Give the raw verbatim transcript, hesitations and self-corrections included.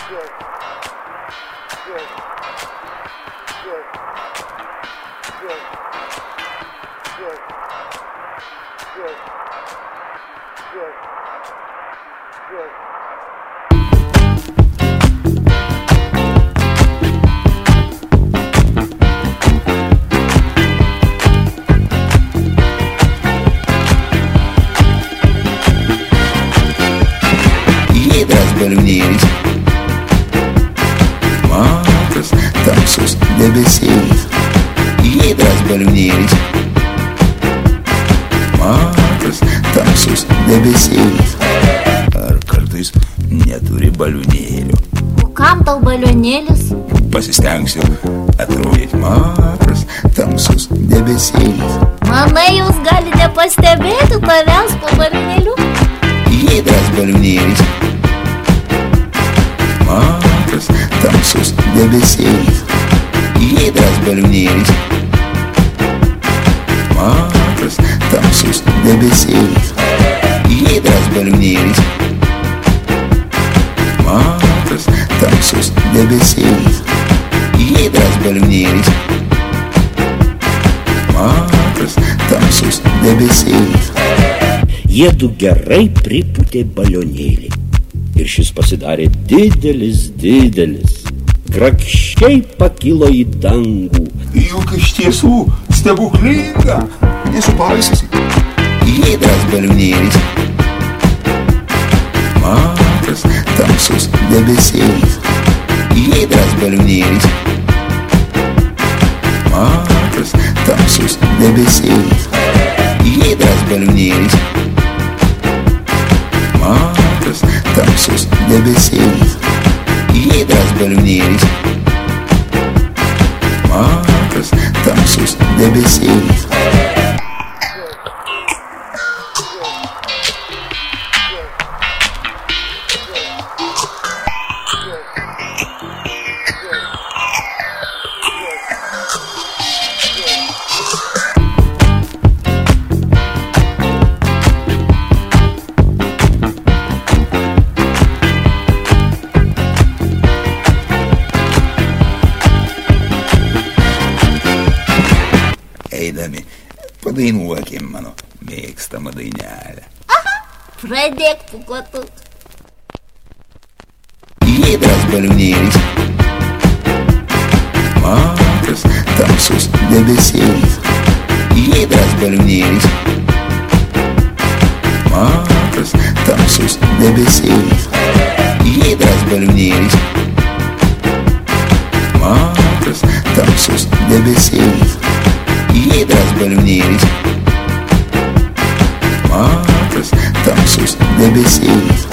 Giedras baliūnėlis, matas tamsus debesėlis. Giedras baliūnėlis, matas tamsus debesėlis. Ar kartais neturi baliūnėlių? O kam tau balionėlis? Pasistengsiu atrodyti matas tamsus debesėlis. Manai, jūs gali nepastebėti tavęs po balionėliu? Giedras baliūnėlis, matas tamsus debesėlis. Giedras baliūnėlis, matas tamsus debesėlis. Giedras baliūnėlis, matas tamsus debesėlis. Giedras baliūnėlis, matas tamsus debesėlis. Jiedu gerai pripūtė balionėlį ir šis pasidarė didelis, didelis. Grakščiai pakilo į dangų. Juk iš tiesų stebuklinga, nesupaisysi. Giedras baliūnėlis, matas tamsus debesėlis. Giedras baliūnėlis, matas tamsus debesėlis. Giedras baliūnėlis, matas tamsus debesėlis. Giedras baliūnėlis, matas tamsus debesėlis. Eidami, padainuokim mano mėgstamą dainelę. Aha, pradėk pūkuotut. Giedras baliūnėlis, matas tamsus debesėlis. Giedras baliūnėlis, matas tamsus debesėlis. Giedras baliūnėlis, matas tamsus debesėlis. Giedras baliūnėlis, matas tamsus debesėlis.